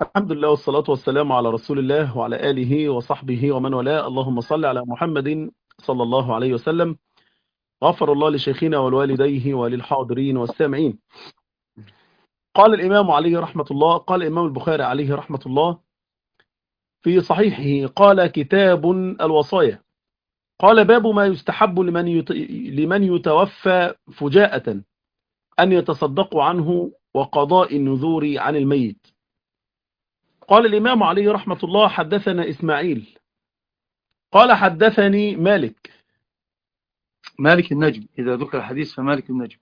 الحمد لله والصلاة والسلام على رسول الله وعلى آله وصحبه ومن والاه. اللهم صل على محمد صلى الله عليه وسلم. غفر الله لشيخنا ولوالديه وللحاضرين والسامعين. قال الإمام عليه رحمة الله، قال الإمام البخاري عليه رحمة الله في صحيحه، قال كتاب الوصايا، قال باب ما يستحب لمن يتوفى فجاءة أن يتصدقوا عنه وقضاء النذور عن الميت. قال الإمام عليه رحمة الله حدثنا إسماعيل قال حدثني مالك مالك النجم، إذا ذكر الحديث فمالك النجم.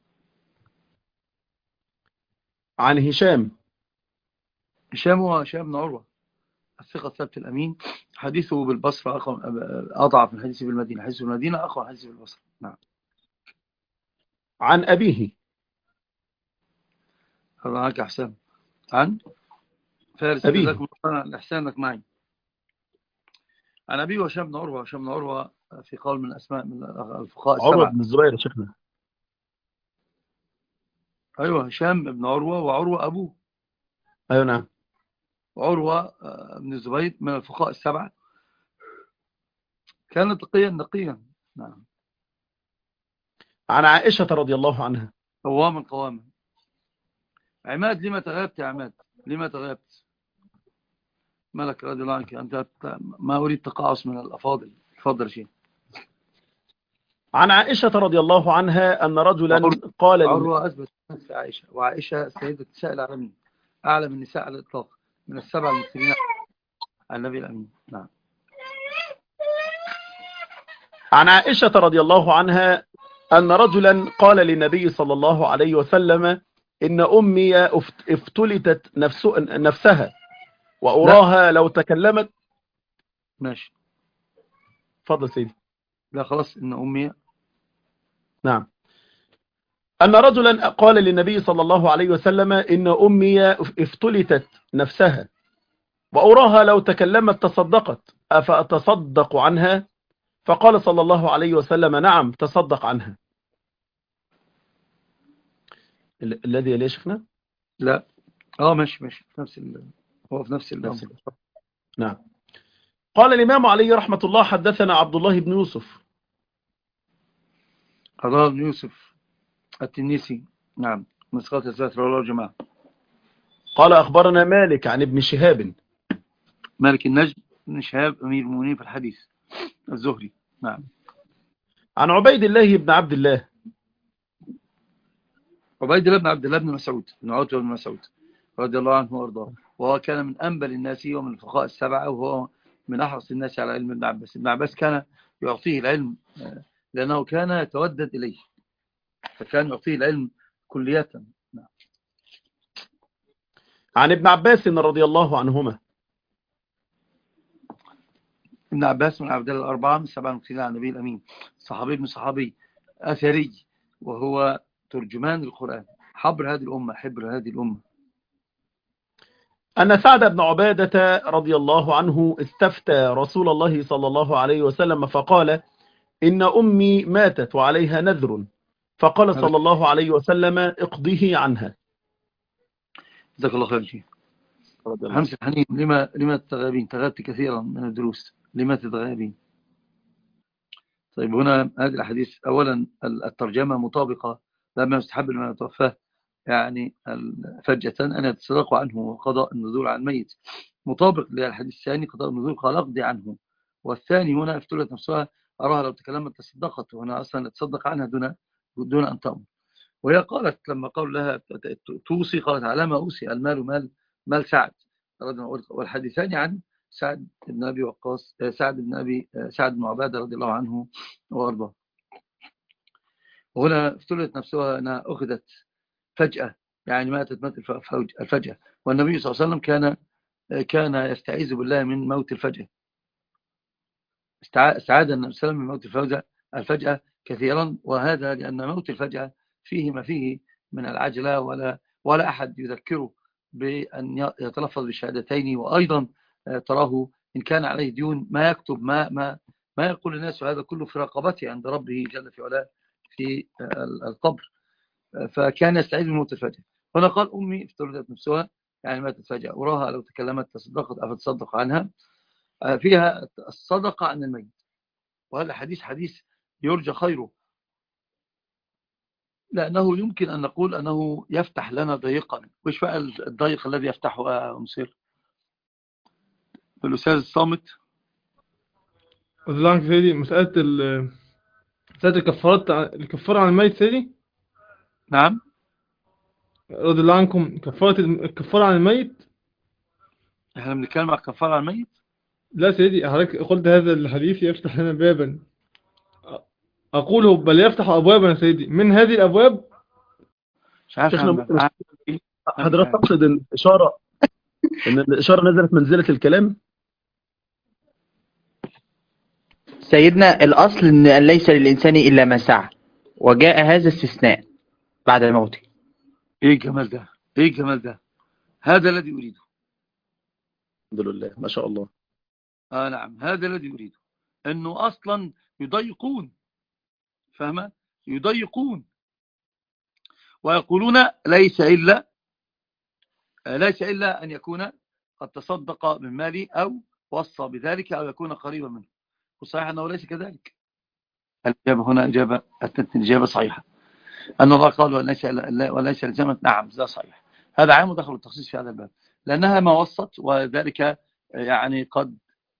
عن هشام هو هشام بن عروة الثقة الثابت الأمين. حديثه بالبصرة أضعف من حديثه بالمدينة. حديثه بالمدينة أقوى من حديثه بالبصرة. نعم. عن أبيه. معك حسام عن فارس، أبيه جزاكم الله الإحسان لك معي. عن أبيه هشام بن عروة. هشام بن عروة في قول من أسماء من الفقهاء عروة السبعة. بن الزبير يا شيخنا. أيوة، هشام بن عروة وعروة أبوه. أيوة نعم. وعروة بن الزبير من الفقهاء السبعة، كان تقيا نقيا. نعم. عن عائشة رضي الله عنها. قواما. عماد، لما تغيبت يا عماد؟ لما تغيبت؟ ملك رضي الله عنك، أنت ما أريد تقاعس من الأفاضل. تفضل شيء. عن عائشة رضي الله عنها أن رجلا قال عروة أثبت في عائشة، وعائشة سيدة نساء العالمين، أعلم النساء على الإطلاق، من السبع المكثرين على النبي الأمين. نعم. عن عائشة رضي الله عنها أن رجلا قال للنبي صلى الله عليه وسلم إن أمي افتلتت نفسها لا، وأراها لو تكلمت. ماشي. فضل سيدي. لا خلاص، إن أمي. نعم. أن رجلا قال للنبي صلى الله عليه وسلم إن أمي افتلتت نفسها وأراها لو تكلمت تصدقت، أفأتصدق عنها؟ فقال صلى الله عليه وسلم نعم تصدق عنها. الذي يليه شيخنا. لا، ماشي في نفس هو في نفس الأمر. نعم. قال الإمام عليه رحمة الله حدثنا عبد الله بن يوسف. قضاء بن يوسف التنيسي. نعم، مسقط الزات رواه الجماعة. قال أخبرنا مالك عن ابن شهاب. مالك النجم بن شهاب أمير المؤمنين في الحديث الزهري. نعم. عن عبيد الله بن عبد الله. عبيد الله بن عبد الله بن مسعود بن عتبة بن مسعود رضي الله عنه وارضاه، وهو كان من أنبل الناس ومن الفقهاء السبعة، وهو من أحرص الناس على علم ابن عباس. ابن عباس كان يعطيه العلم لأنه كان يتودد إليه، فكان يعطيه العلم كلية. نعم. عن ابن عباس رضي الله عنهما. ابن عباس من عبد الله الأربعة من سبعة المكثرين على النبي الأمين، صحابي ابن صحابي أثري، وهو ترجمان القرآن، حبر هذه الأمة. أن سعد بن عبادة رضي الله عنه استفتى رسول الله صلى الله عليه وسلم فقال إن أمي ماتت وعليها نذر، فقال هذا صلى الله عليه وسلم اقضيه عنها. جزاك الله خير. رضي الله عنه. همس الحنين، لما تتغابين؟ تغابت كثيرا من الدروس، لما تتغابين؟ طيب، هنا هذه الأحاديث أولا الترجمة مطابقة لما يستحب لمن يتوفاه يعني فجأة أن يتصدقوا عنه وقضاء النذور عن الميت، مطابق للحديث الثاني قضاء النذور قال اقضي عنه. والثاني هنا افتلت نفسها أراها لو تكلمت تصدقت، وهنا أصلا تصدق عنها دون أن تأمر. وهي قالت لما قال لها توصي، قالت على ما أوصي؟ المال مال سعد. والحديثان عن سعد بن أبي وقاص، سعد بن عبادة رضي الله عنه وأرضاه. وهنا افتلت نفسها أنها أخذت فجأة، يعني مات الفجأة. والنبي صلى الله عليه وسلم كان يستعيذ بالله من موت الفجأة. استعاذ النبي صلى الله عليه وسلم من موت الفجأة كثيرا، وهذا لأن موت الفجأة فيه ما فيه من العجلة، ولا أحد يذكره بأن يتلفظ بالشهادتين. وأيضا تراه إن كان عليه ديون ما يكتب ما يقول الناس، هذا كله في رقبته عند ربه جل في علاه في القبر. فكان يستعيذ من موت الفجأة. هنا قال أمي افترضت نفسها يعني ماتت فجأة، وراها لو تكلمت تصدقت أفتصدق عنها، فيها الصدقة عن الميت. وهذا حديث يرجى خيره، لأنه يمكن أن نقول أنه يفتح لنا ضيقا. وش بقى الضيق الذي يفتحه مصير الأستاذ الصامت؟ الله عنك سيدي، مسألة الكفارة عن الميت سيدي. نعم. رضي الله عنكم، الكفارة عن الميت. احنا بنتكلم عن الكفارة عن الميت. لا سيدي، حضرتك قلت هذا الحديث يفتح لنا بابا، أقوله بل يفتح أبوابا يا سيدي، من هذه الأبواب. مش عارف شيخنا حضرتك تقصد ان الاشاره نزلت منزله الكلام؟ سيدنا الأصل أن ليس للإنسان إلا ما سعى، وجاء هذا استثناء بعد موته. إيه الجمال ده، إيه الجمال ده، هذا الذي أريده. الحمد لله ما شاء الله. نعم، هذا الذي أريده، أنه أصلا يضيقون، فاهمة؟ يضيقون ويقولون ليس إلا أن يكون قد تصدق من مالي أو وصى بذلك أو يكون قريبا منه. وصحيح أنه ليس كذلك. الإجابة هنا إجابة صحيحة، أن الله قال وليس لزمت. نعم، ده صحيح، هذا عام ودخل التخصيص في هذا الباب، لأنها ما وصت، وذلك يعني قد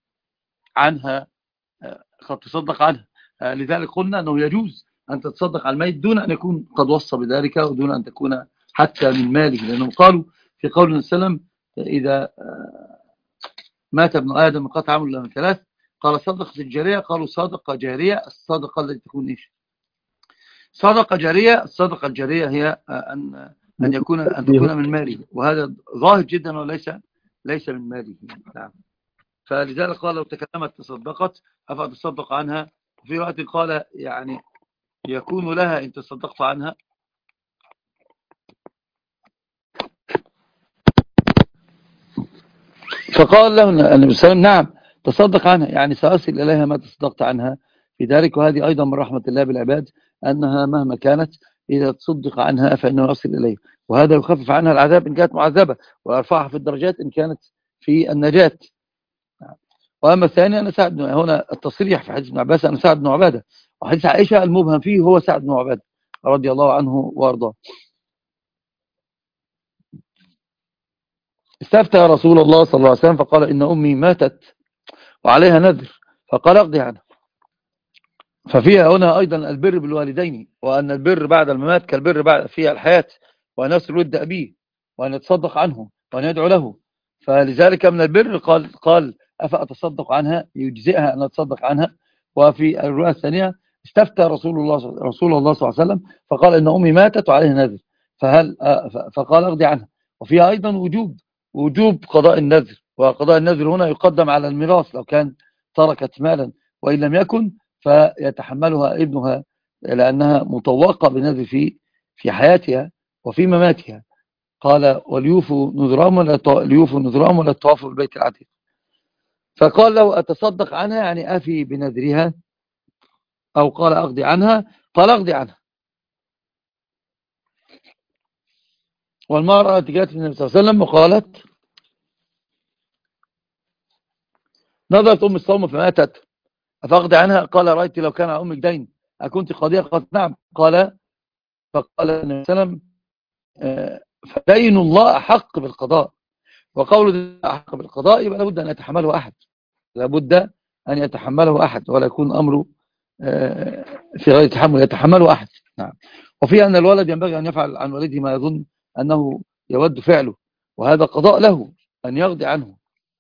تصدق عنها. لذلك قلنا أنه يجوز أن تتصدق على الميت دون أن يكون قد وصى بذلك، ودون أن تكون حتى من ماله، لأنهم قالوا في قول النبي صلى الله عليه وسلم إذا مات ابن آدم انقطع عمله إلا من ثلاث، قال صدقة الجارية، قالوا صدقة جارية. الصدقة التي تكون إيش؟ صدقة جارية. الصدقة الجارية هي أن تكون من ماله، وهذا ظاهر جدا وليس من ماله. نعم. فلذلك قال لو تكلمت تصدقت أفتصدق عنها. وفي وقت قال يعني يكون لها إن تصدقت عنها. فقال له النبي صلى الله عليه وسلم نعم تصدق عنها، يعني سأصل إليها ما تصدقت عنها في ذلك. وهذه أيضا من رحمة الله بالعباد، أنها مهما كانت إذا تصدق عنها فإنه يصل إليه، وهذا يخفف عنها العذاب إن كانت معذبة، ويرفعها في الدرجات إن كانت في النجاة. وأما الثاني أنا سعد هنا التصريح في حديث ابن عباس أنا سعد بن عبادة، وحديث عائشة المبهم فيه هو سعد بن عبادة رضي الله عنه وارضاه. استفتى رسول الله صلى الله عليه وسلم فقال إن أمي ماتت وعليها نذر، فقال اقضي عنها. ففيها هنا أيضا البر بالوالدين، وأن البر بعد الممات كالبر بعد فيها الحياة، وأن يصل ود أبيه، وأن يتصدق عنه، وأن يدعو له. فلذلك من البر قال أفأتصدق عنها، يجزئها أن أتصدق عنها. وفي الرواية الثانية استفتى رسول الله صلى الله عليه وسلم فقال إن أمي ماتت وعليها نذر، فقال اقضي عنها. وفيها أيضا وجوب قضاء النذر، وقضاء النذر هنا يقدم على الميراث لو كان تركت مالا، وإن لم يكن فيتحملها ابنها، لأنها مطوقة بنذر في حياتها وفي مماتها. قال وليوفوا نذرهم ولا تطوفوا بالبيت العتيق. فقال له أتصدق عنها، يعني أفي بنذرها، أو قال أقضي عنها، قال أقضي عنها. والمرأة جاءت النبي صلى الله عليه وسلم وقالت نظرت أم الصوم فماتت أفأقضي عنها، قال رأيت لو كان على أمك دين أكنت قاضية؟ قالت نعم. فقال النبي صلى الله عليه وسلم فدين الله أحق بالقضاء، وقول أحق بالقضاء يبقى لابد أن يتحمله أحد، لابد أن يتحمله أحد، ولا يكون أمره في غير تحمل، يتحمله أحد. نعم. وفي أن الولد ينبغي أن يفعل عن والده ما يظن أنه يود فعله، وهذا قضاء له أن يقضي عنه.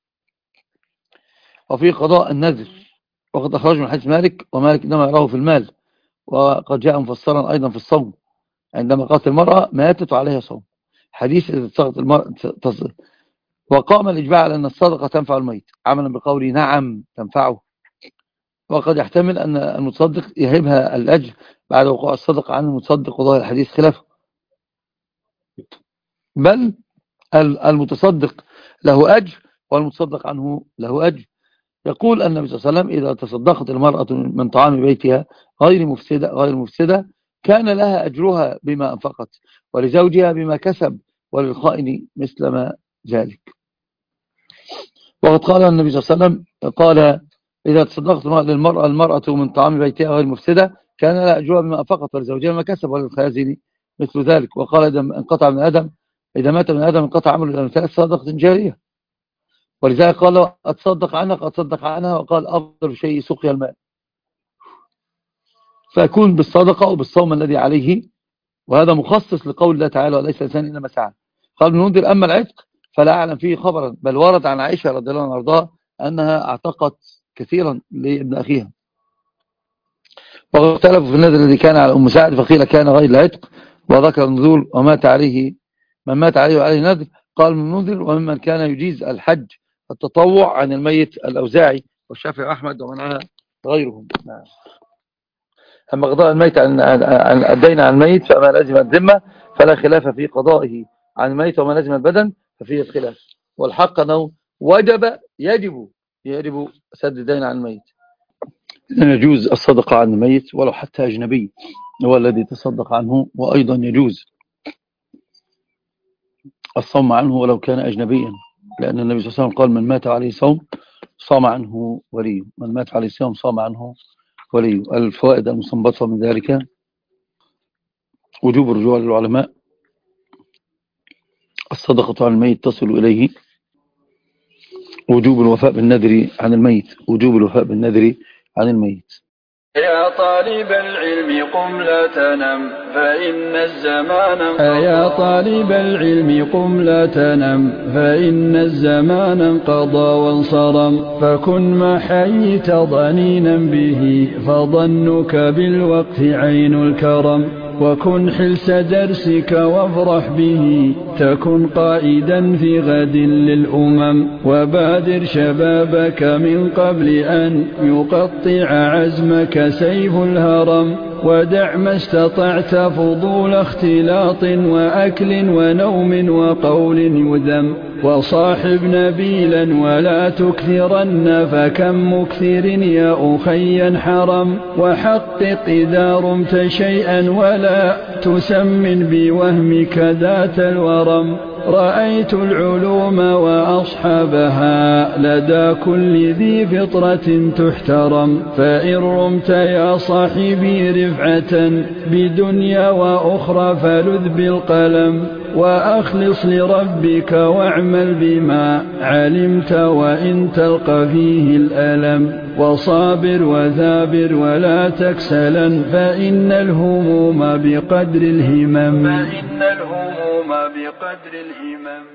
وفي قضاء النذر، وقد أخرج من حديث مالك، ومالك إنما يراه في المال، وقد جاء مفسرا أيضا في الصوم عندما قالت المرأة ماتت وعليها صوم، حديث إذا تصدقت المرأة وقام الإجماع على أن الصدقة تنفع الميت عملا بقوله نعم تنفعه. وقد يحتمل أن المتصدق يهبها الأجر بعد وقوع الصدقة عن المتصدق، وظاهر الحديث خلافه، بل المتصدق له أجر والمتصدق عنه له أجر. يقول النبي صلى الله عليه وسلم إذا تصدقت المرأة من طعام بيتها غير مفسدة كان لها أجرها بما أنفقت، ولزوجها بما كسب، وللخائن مثل ما ذلك. وقد قال النبي صلى الله عليه وسلم قال إذا تصدقت المرأة من طعام بيتها غير مفسدة كان لها أجرها بما أنفقت ولزوجها ما كسب وللخازن مثل ذلك. وقال إذا مات من آدم انقطع عمله إلى مثال صدقة جارية. ولذلك قال أتصدق عنها وقال أفضل شيء سقيا الماء. فيكون بالصدقة وبالصوم الذي عليه، وهذا مخصص لقول الله تعالى وليس الإنسان إلا ما سعى. قال ابن منذر أما العتق فلا أعلم فيه خبرا، بل ورد عن عائشة رضي الله عنها وارضاها أنها اعتقت كثيرا لابن أخيها. واختلفوا في النذر الذي كان على أم سعد، فقيل كان غير العتق، وذكر النزول من مات عليه وعليه نذر. قال من منذر وممن كان يجيز الحج التطوع عن الميت الأوزاعي والشافعي وأحمد ومنها غيرهم. أما قضاء الميت عن الدين عن الميت فما لازم الذمة فلا خلاف في قضائه عن الميت، وما لازم البدن ففيه الخلاف. والحق أنه يجب سد الدين عن الميت. إذن يجوز الصدقة عن الميت ولو حتى أجنبي هو الذي تصدق عنه، وأيضا يجوز الصوم عنه ولو كان أجنبيا، لأن النبي صلى الله عليه وسلم قال من مات عليه صوم صام عنه وليه، من مات عليه صوم صام عنه وليه. الفوائد المستنبطة من ذلك وجوب الرجوع للعلماء، الصدقة عن الميت تصل إليه، وجوب الوفاء بالنذر عن الميت. يا طالب العلم قم لا تنم فإن الزمان انقضى وانصرم، فكن ما حييت ضنينا به فظنك بالوقت عين الكرم، وكن حلس درسك وافرح به تكن قائدا في غد للأمم، وبادر شبابك من قبل أن يقطع عزمك سيف الهرم، ودع ما استطعت فضول اختلاط وأكل ونوم وقول يذم، وصاحب نبيلا ولا تكثرن فكم مكثر يا أخي حرم، وحقق إذا رمت شيئا ولا تسمن بوهمك ذات الورم، رأيت العلوم وأصحابها لدى كل ذي فطرة تحترم، فإن رمت يا صاحبي رفعة بدنيا وأخرى فلذ بالقلم، وأخلص لربك واعمل بما علمت وإن تلقى فيه الألم، وصابر وثابر ولا تكسلا فإن الهموم بقدر الهمم.